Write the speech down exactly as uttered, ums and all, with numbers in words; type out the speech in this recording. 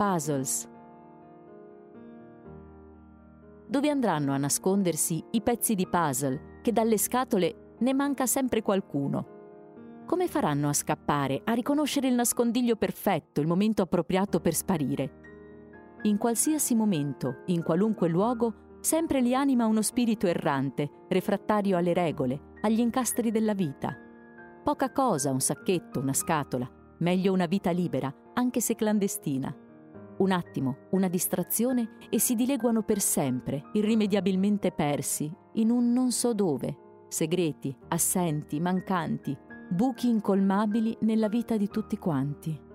puzzles. Dove andranno a nascondersi i pezzi di puzzle che dalle scatole ne manca sempre qualcuno? Come faranno a scappare, a riconoscere il nascondiglio perfetto, il momento appropriato per sparire? In qualsiasi momento, in qualunque luogo, sempre li anima uno spirito errante, refrattario alle regole, agli incastri della vita. Poca cosa, un sacchetto, una scatola, meglio una vita libera, anche se clandestina. Un attimo, una distrazione e si dileguano per sempre, irrimediabilmente persi, in un non so dove, segreti, assenti, mancanti, buchi incolmabili nella vita di tutti quanti.